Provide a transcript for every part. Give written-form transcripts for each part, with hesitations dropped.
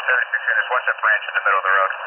76 units, west of branch in the middle of the road.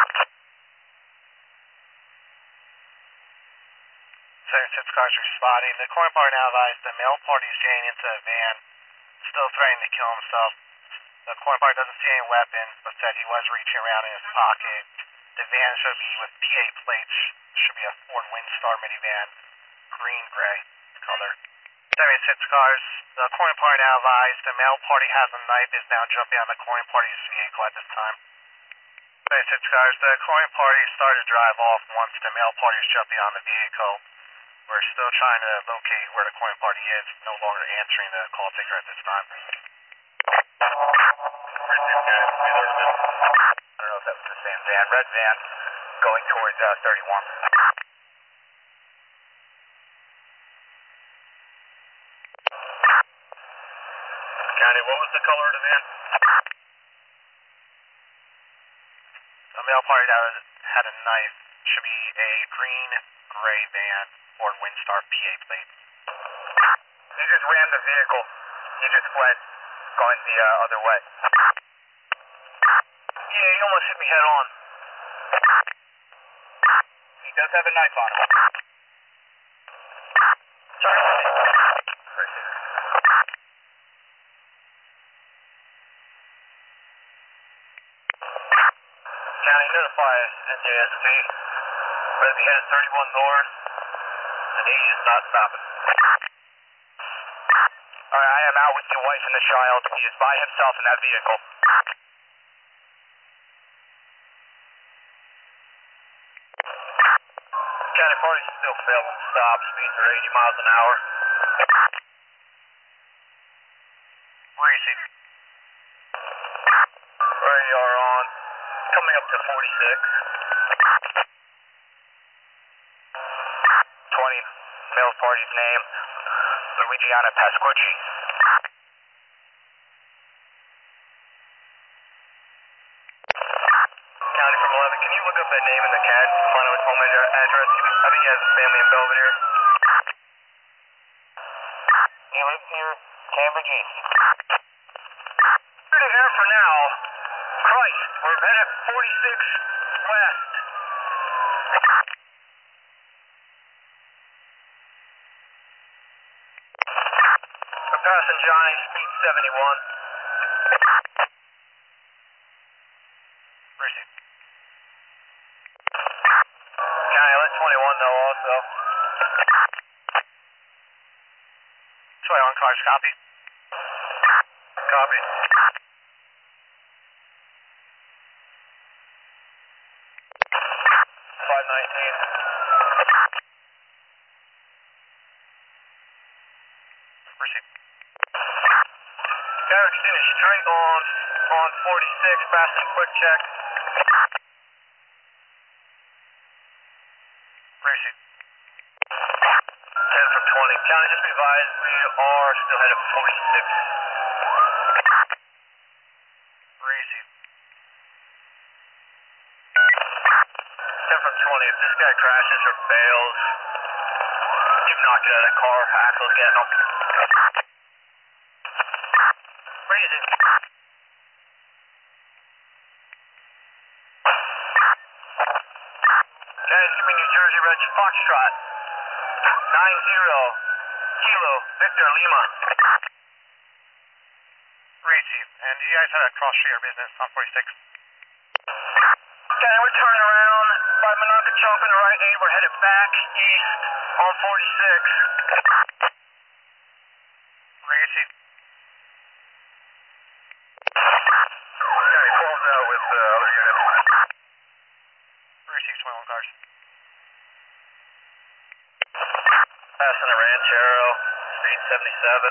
76 cars responding. The corn bar now advised the male party is getting into a van, still threatening to kill himself. The corn bar doesn't see any weapon, but said he was reaching around in his pocket. The van should be with PA plates, should be a Ford Windstar minivan, green-gray color. 76 cars. The corn party now advised the male party has a knife, is now jumping on the corn party's vehicle at this time. 76 cars. The corn party started to drive off once the male party is jumping on the vehicle. We're still trying to locate where the corn party is, no longer answering the call taker at this time. I don't know if that was the same van. Red van going towards 31. County, what was the color of the van? The male party that had a knife should be a green-gray van, Ford Windstar PA plate. He just ran the vehicle. He just fled, going the other way. Yeah, he almost hit me head on. He does have a knife on him. Sorry. County, notify NJSP. We're going to be headed 31 north, and he is not stopping. Alright, I am out with your wife and the child. He is by himself in that vehicle. County, party's still failing to stop. Speeds are 80 miles an hour. Where is he? Radar on. Coming up to 46. 20, male party's name, Luigiana Pasquicci. County from 11, can you look up that name in the CAD, find out his home address? I think he has a family in Belvedere. He lives near Cambridge East. Clear to air for now. Christ, we're headed 46 west. We're passing Johnny, speed 71. Where is he? County, let 21 know also. 21 cars, copy. Copy. 519. Where is he? Eric's seen a straight on 46, passing quick check. Where is he? 10 from 20. County, just be advised, we are still headed 46. Where is he? 10 from 20. If this guy crashes or fails, do not get out of the car. Axle's getting him. Where is he? Guys, give me New Jersey Reg Foxtrot. 90 Kilo Victor Lima. Where is he? And do you guys have a cross street or business on 46? Okay, we're turning around by Monongahela in the right lane. We're headed back east on 46. Where is he? Okay, 12's out with the other unit. Where is he? 21 cars. Passing a Ranchero, speed 77.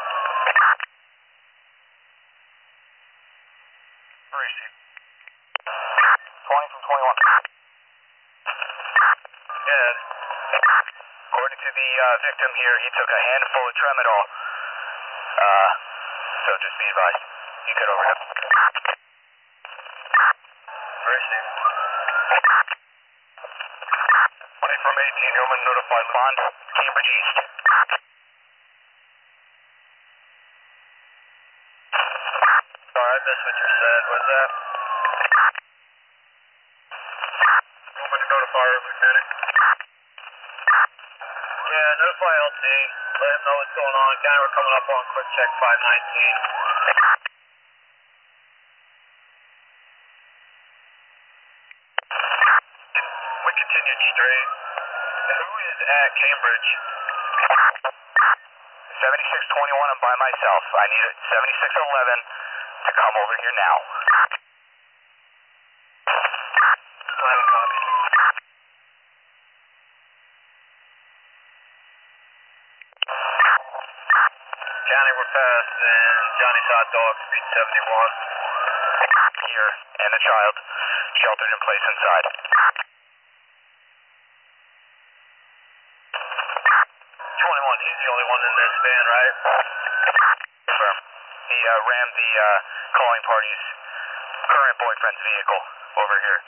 Where is he? 20 from 21. Yeah. According to the victim here, he took a handful of tramadol. So just be advised. You could overdose. Where is he? 20 from 18, Hillman notified Bond, Cambridge East. Alright, missed what you said. What's that? Want me to notify Irving County? Yeah, notify LT. Let him know what's going on. County, we're coming up on quick check 519. We continued straight. Who is at Cambridge? 7621, I'm by myself. I need a 7611 to come over here now. Silent copy. County, we're past in Johnny's Hot Dog, speed 71. Here, and a child sheltered in place inside. 21, he's the only one in this van, right? Confirm. He rammed the calling party's current boyfriend's vehicle over here.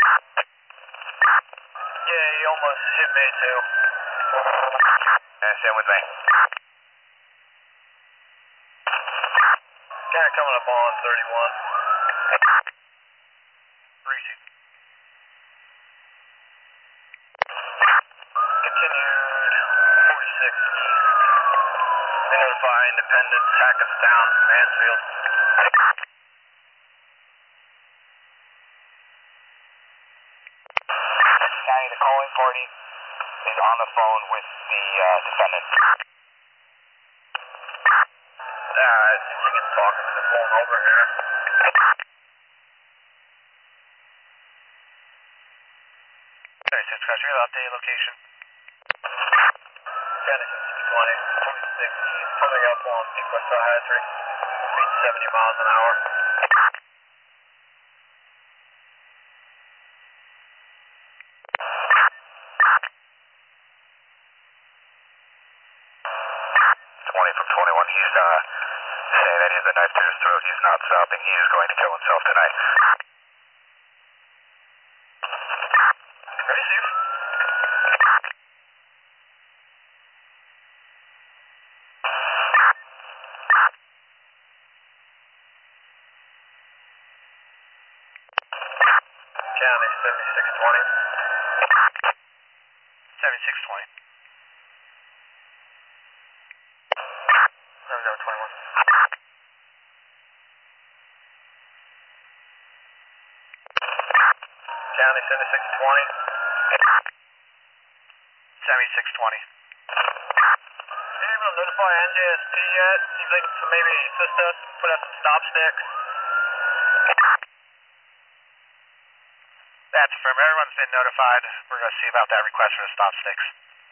Yeah, he almost hit me too. Stand with me. County coming up on 31. Receive. Continued 46 east. They notify Independence, Hackettstown, Mansfield. County, the calling party is on the phone with the defendant. I think you can talk to the phone over here. 36 Crusher, you'll update location. County 620, 46 east, coming up on Sequest Hatchery. Speed 70 miles an hour. From 21, he's saying that he has a knife to his throat. He's not stopping. He is going to kill himself tonight. Receive. County 7620. 7620. 0021. County 7620. 7620. Are you able to notify NJSP yet? See if they can maybe assist us, put up some stop sticks. That's firm. Everyone's been notified. We're going to see about that request for the stop sticks.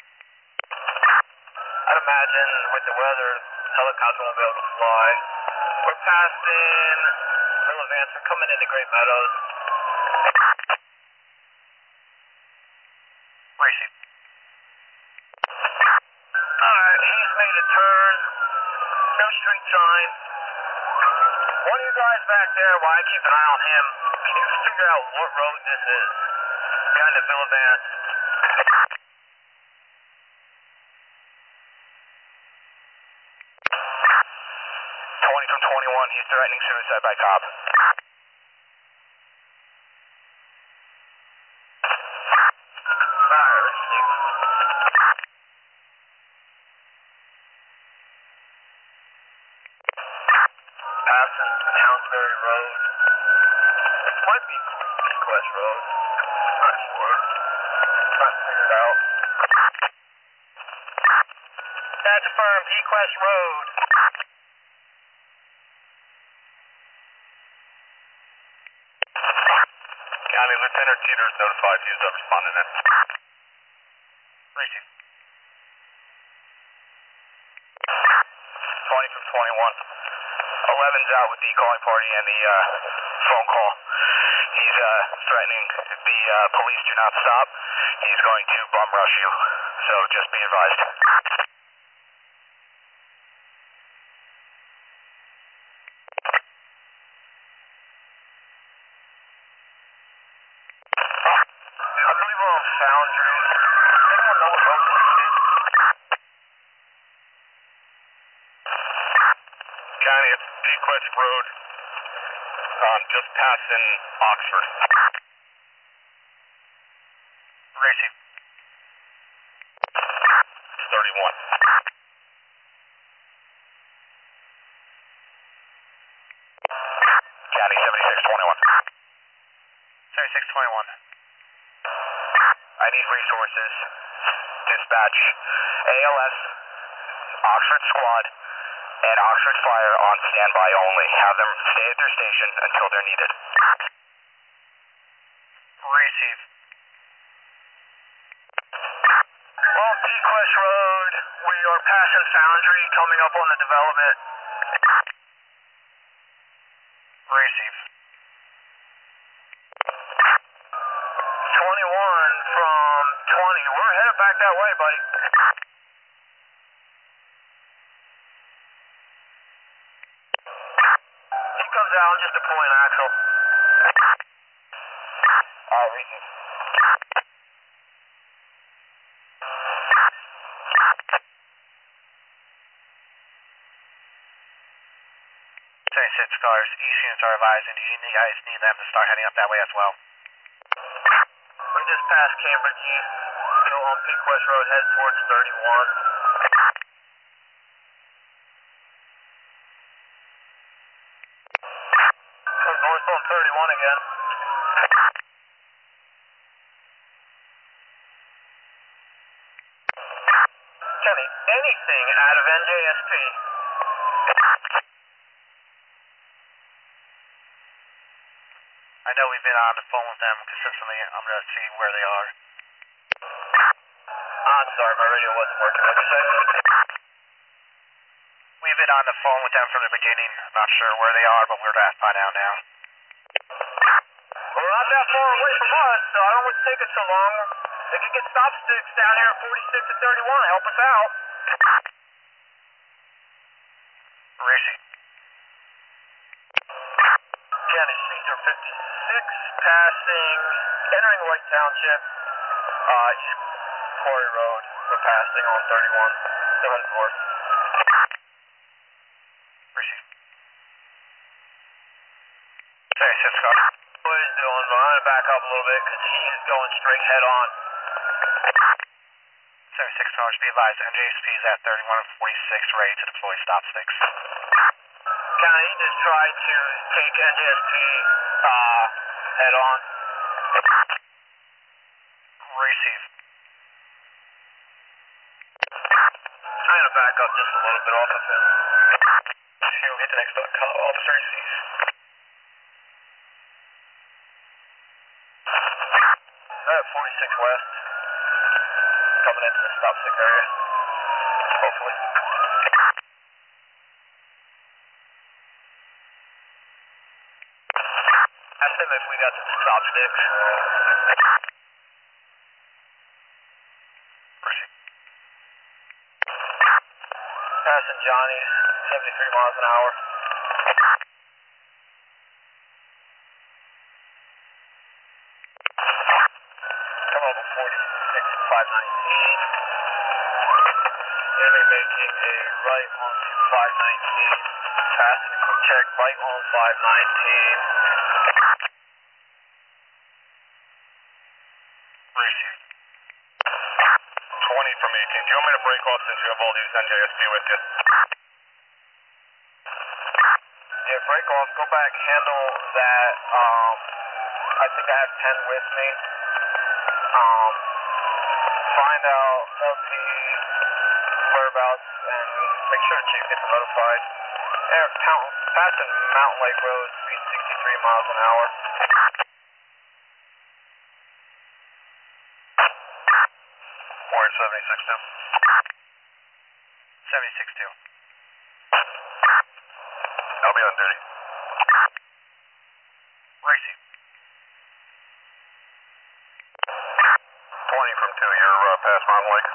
I'd imagine with the weather, helicopter won't be able to fly. We're passing Relevance. We're coming into Great Meadows. Receive. Alright, he's made a turn. No street sign. One of you guys back there, while I keep an eye on him, can you figure out what road this is? Behind the Villa Vance. 20 from 21, he's threatening suicide by cop. Alright, receive. Passing Townsbury Road. This might be Sequest Road. Not sure. Trying to figure it out. That's firm, Sequest Road. County Lieutenant Teeters notified he is responding in. Receive. 20 from 21. 11's out with the calling party and the phone call. He's threatening the police do not stop. He's going to bum rush you. So just be advised. I believe we're on Foundry. Anyone know what road this is? County, it's Sequest Road. Just passing Oxford. Receive. 31. County 7621. 7621. I need resources. Dispatch ALS, Oxford Squad, and Oxford Fire on standby only. Have them stay at their station until they're needed. Receive. Well, T-Quest Road, we are passing Foundry, coming up on the development. Receive. 21 from 20. We're headed back that way, buddy. He comes out, just deploying Axel. Receive. Six cars, East units are advising. Do you guys need them to start heading up that way as well? We just passed Cambridge East, still on Pequest Road, head towards 31. Goes north on 31 again. Kenny, anything out of NJSP? I know we've been on the phone with them consistently. I'm going to see where they are. I'm sorry, my radio wasn't working. What'd you say? We've been on the phone with them from the beginning. Not sure where they are, but we're going to find out now. Well, we're not that far away from us, so I don't know what's taking so long. They could get stop sticks down here at 46 and 31. Help us out. Receive. Kenny, Caesar 56, passing, entering White Township, East Quarry Road. We're passing on 31. Still heading north. Receive. 76 car. What he's doing, but I'm going to back up a little bit because he is going straight head on. 76 cars, be advised. NJSP is at 31 and 46, ready to deploy stop sticks. County, he just tried to take NJSP head on. Receive. I'm going to back up just a little bit off of him. He'll get the next officer he sees. 46 West. Coming into the stop stick area. Hopefully. Ask him if we got the stop sticks. Receive. Passing Johnny's, 73 miles an hour. Come over 46 and 519. Enemy making a right onto 519. Passing a quick check, right on 519. Receive. 20 from 18. Do you want me to break off since you have all these NJSP with you? Yeah, break off, go back, handle that. I think I have 10 with me. Find out LT whereabouts and make sure the chief gets notified. Passing Mountain Lake Road, speed 63 miles an hour. Warren 76-2. 76-2. I'll be on duty. Receive. 20 from 2, you're past Mountain Lake.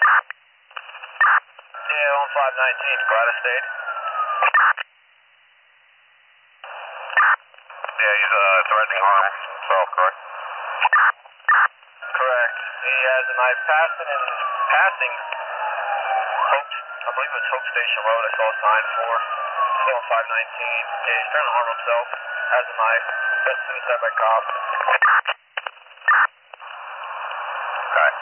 Yeah, on 519, Gladys State. Yeah, he's threatening harm himself, correct? Correct. He has a knife passing. Hopes I believe it was Hope Station Road I saw a sign for. Still on 519. Yeah, he's trying to harm himself. Has a knife. That's suicide by cop. Alright.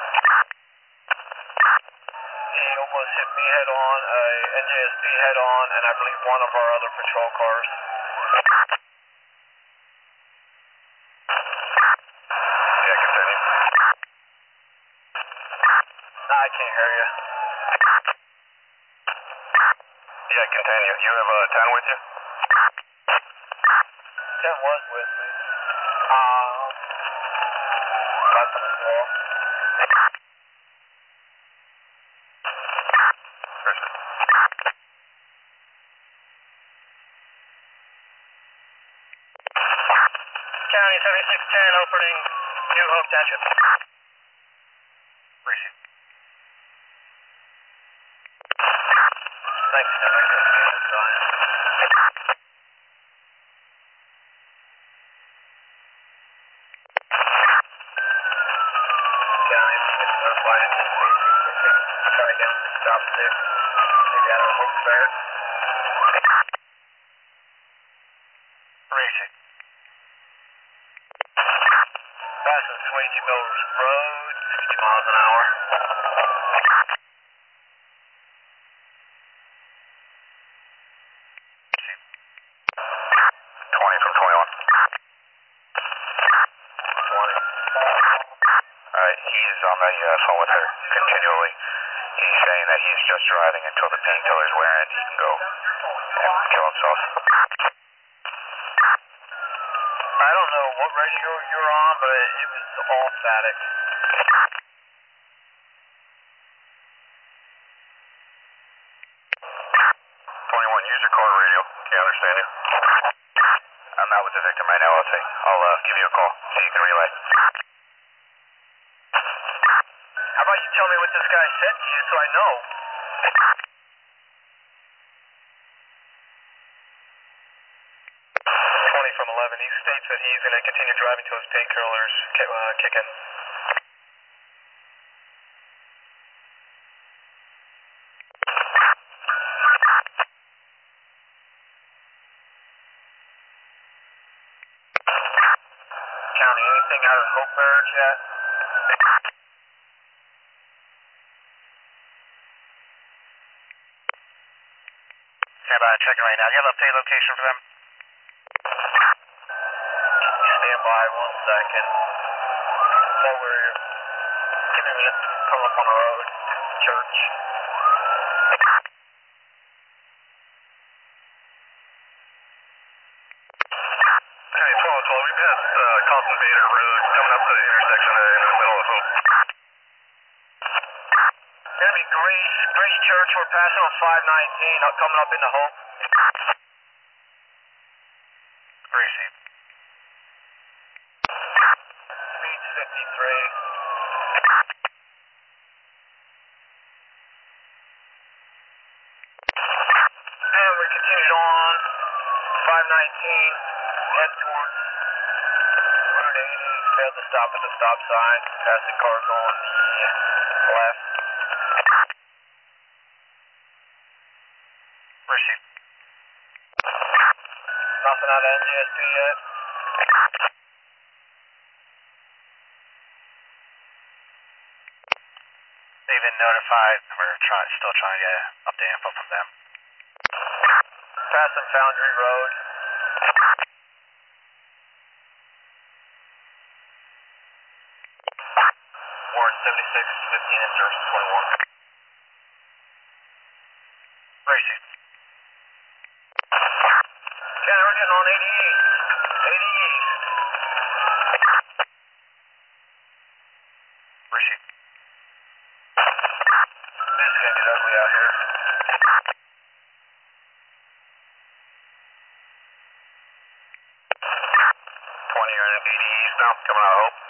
He almost hit me head on, NJSP head on, and I believe one of our other patrol cars. Yeah, continue. Nah, I can't hear you. Yeah, continue. You have 10 with you? 10 was with me. That's on the wall. County 7610 opening New Hope Township. Receive. Thanks, Tim. I can't see the sign. County, it's notified in this station. We can try down to stop 6. Maybe out of Hope Fair. Receive. Passing Swayze Mills Road, 60 miles an hour. 20 from 21. 20. Alright, he's on the phone with her continually. He's saying that he's just driving until the painkiller's wearing. He can go and kill himself. I don't know what radio you're on, but it was all static. 21, use your car radio. Can you understand you? I'm not with the victim right now, I'll give you a call so you can relay. How about you tell me what this guy said to you so I know? 20 from 11. He states that he's going to continue driving till his painkillers kick in. County, anything out of Hope Barracks yet? Stand by, checking right now. Do you have update location for them? Stand by 1 second. So we're giving me a come up on the road. Church. 12, we passed Carlson Vader Road, coming up to the intersection there in the middle of Hope. Gonna be Grace Church. We're passing on 519, coming up into Hope. Receive. Speed's 53. And we continued on 519, head towards Route 80. Failed to stop at the stop sign. Passing cars on the left. Receive. Nothing out of NJSP yet. They've been notified. We're still trying to get update info from them. Passing Foundry Road. Ward 76, 15 insertion 21. Receive. Okay, we're getting on 80 East. 80 East. Receive. It's gonna get ugly out here. 20, you're in 80 East now, coming out of Hope.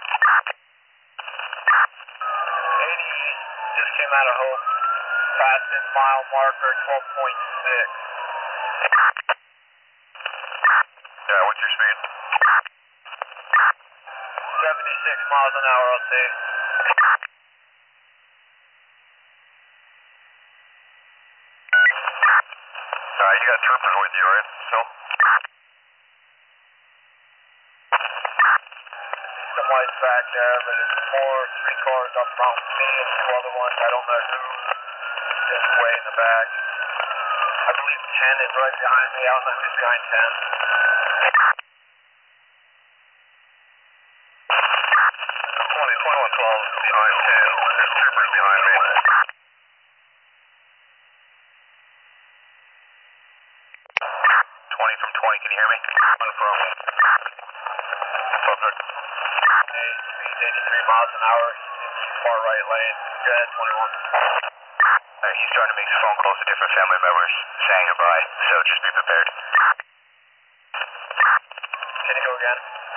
80 East just came out of Hope. Passing mile marker 12.6. Yeah, what's your speed? 76 miles an hour, I'll say. got troopers with you, right? Still? Some lights back there, but it's three cars up front with me and two other ones. I don't know who is way in the back. I believe 10 is right behind me. I don't know who's behind 10. 2112 behind 10. There's troopers behind me. 20 from 20, can you hear me? One from subject. Hey, speed 83 miles an hour in the far right lane. Go ahead, 21. He's trying to make phone calls to different family members, saying goodbye, so just be prepared. Can you go again?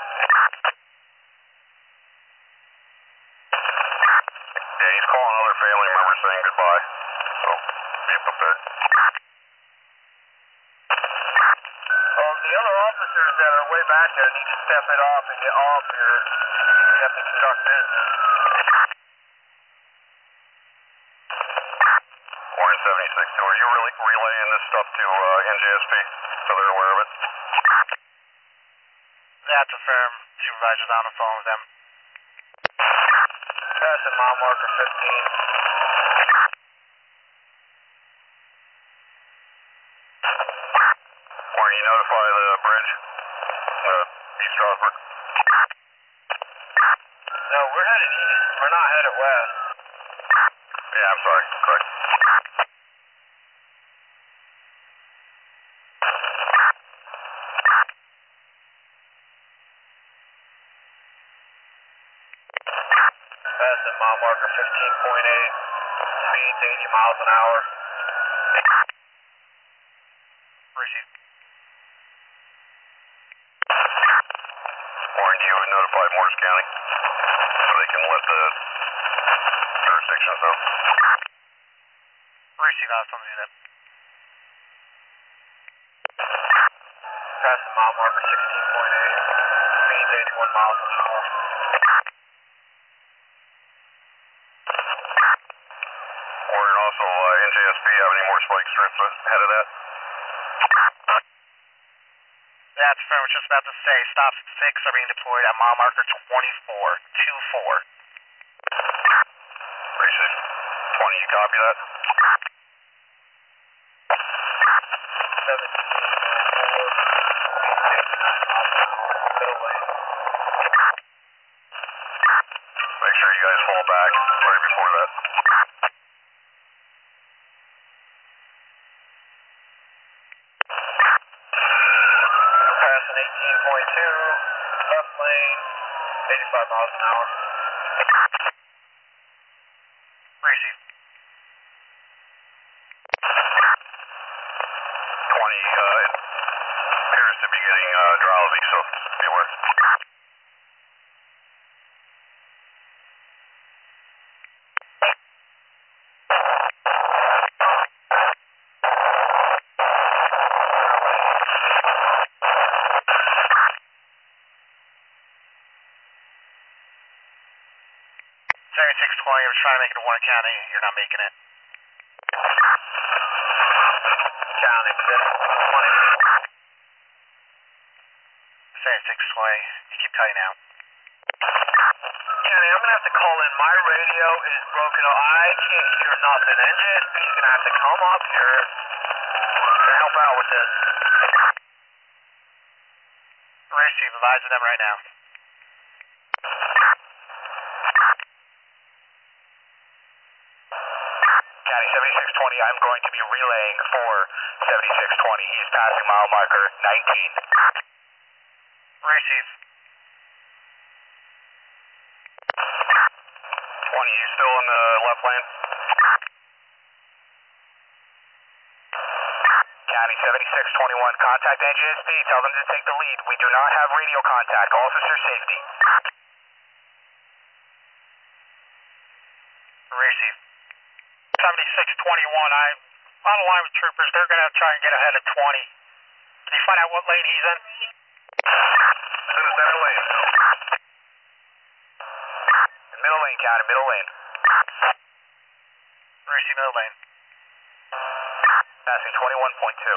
Yeah, he's calling other family members saying goodbye, so be prepared. The other officers that are way back there need to step it off and get off here. You have to conduct business. Warren 76, are you really relaying this stuff to NJSP so they're aware of it? That's affirm. Supervisor's on the phone with them. Passing mile marker 15. Warren, you notify the bridge? East Strasburg. No, we're headed east. We're not headed west. Yeah, I'm sorry. Correct. Passing mile marker 15.8. Speeds 80 miles an hour. Receive. Warren, you would notify Morris County so they can let the jurisdictions know. Receive, I'll do that. Passing mile marker 16.8. Speeds 81 miles an hour. Warren, also NJSP, have any more spike strips ahead of that? That's affirm. I was just about to say, stops at 6 are being deployed at mile marker 24. Receive. 20, you copy that? 17. Middle lane. Make sure you guys fall back right before that. Passing 18.2, left lane, 85 miles an hour. Receive. 20 appears to be getting drowsy, so be aware. Series 620, I was trying to make it to Warren County. You're not making it. County, 20. Series 620, you keep cutting out. County, I'm going to have to call in. My radio is broken. I can't hear nothing. NJSP is going to have to come up here to help out with this. Receive, advising them right now. County 7620, I'm going to be relaying for 7620. He's passing mile marker 19. Receive. 20, you still in the left lane? County 7621, contact NJSP. Tell them to take the lead. We do not have radio contact. Officer safety. Receive. 7621, I'm on the line with troopers. They're going to try and get ahead of 20. Can you find out what lane he's in? It's in the center lane. Middle lane, County, middle lane. Receive, middle lane. Passing 21.2.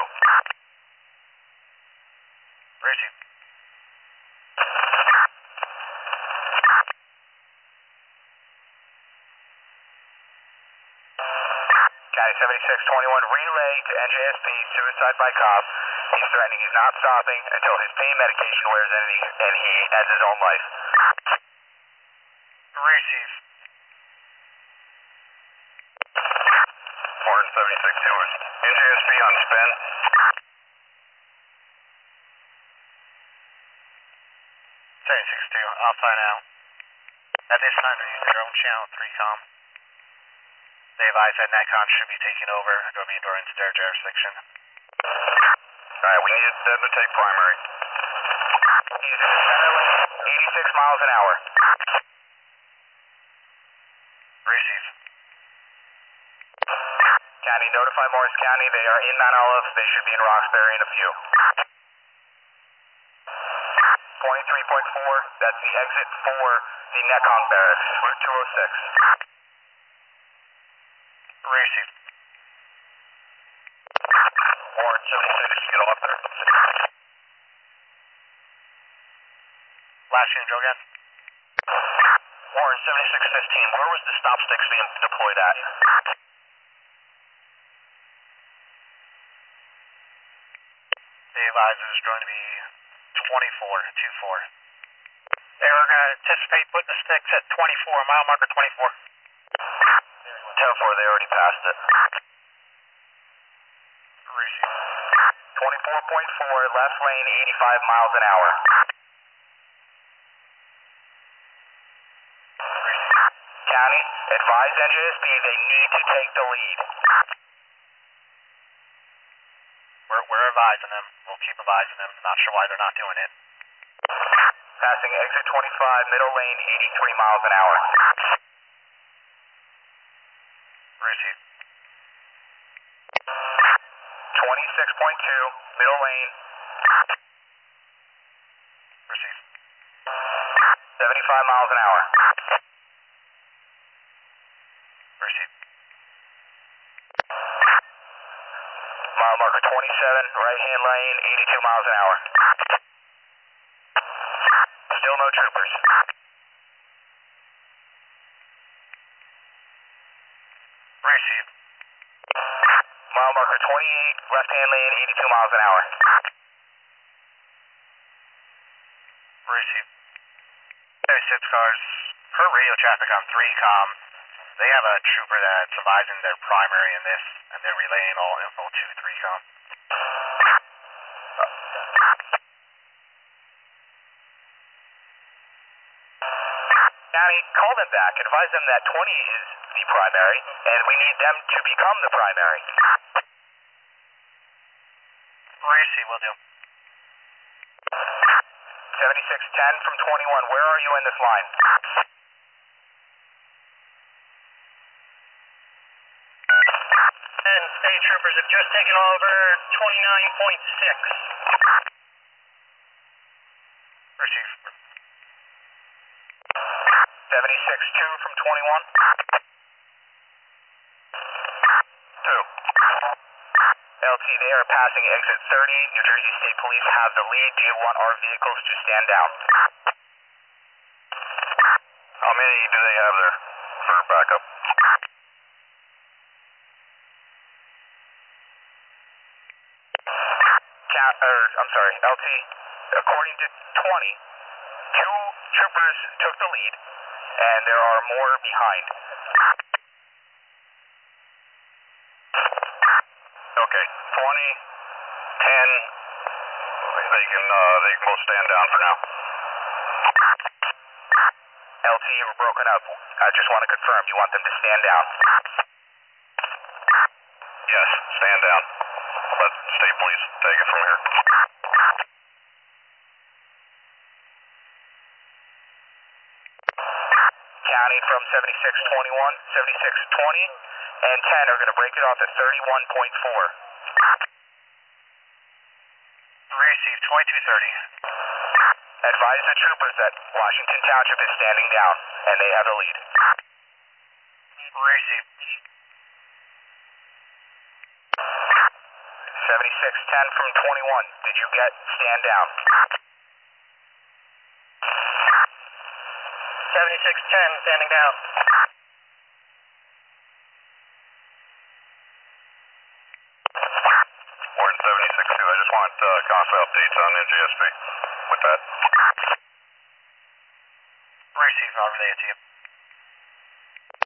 Receive. County 7621, relay to NJSP, suicide by cop. He's threatening he's not stopping until his pain medication wears in and he ends his own life. Receive. Warren 7621, NJSP on spin. 762, Alpha now. At this time, they're using their own channel 3Com. They advise that NetCom should be taking over domain door into their jurisdiction. Alright, we need them to take primary. He's in the center lane, 86 miles an hour. Receive. County, notify Morris County. They are in Mount Olive. They should be in Roxbury in a few. 23.4, that's the exit for the Nekong Barracks, Route 206. Receive. Warren 76, get off there. Last unit, Joe again. Warren 7615, where was the stop sticks being deployed at? The advisor is going to be 2424. They were going to anticipate putting the sticks at 24, mile marker 24. 10-4, they already passed it. Receive. 24.4, left lane, 85 miles an hour. County, advise NJSP they need to take the lead. We're advising them. We'll keep advising them. Not sure why they're not doing it. Passing exit 25, middle lane, 83 miles an hour. Receive. 26.2, middle lane. Receive. 75 miles an hour. Receive. Mile marker 27, right-hand lane, 82 miles an hour. Still no troopers. Receive. Mile marker 28, left-hand lane, 82 miles an hour. Receive. 36 cars per radio traffic on 3Com. They have a trooper that's advising their primary in this, and they're relaying all info to 3Com. County, call them back. Advise them that 20 is the primary, and we need them to become the primary. Receive, will do. 7610 from 21, where are you in this line? And state troopers have just taken over 29.6. Receive. 76-2 from 21. 2. LT, they are passing exit 30. New Jersey State Police have the lead. Do you want our vehicles to stand down? How many do they have there for backup? I'm sorry, LT. According to 20, 2 troopers took the lead, and there are more behind. Okay, 20, 10, they can both stand down for now. LT, you were broken up. I just want to confirm, you want them to stand down? Yes, stand down. Let State Police take it from here. County from 7621, 7620, and 10 are going to break it off at 31.4. Receive 2230. Advise the troopers that Washington Township is standing down, and they have the lead. Receive. 7610 from 21. Did you get stand down? 7610, standing down. Warden 762, I just want constant updates on NJSB with that. Receive, I'll relay it to you.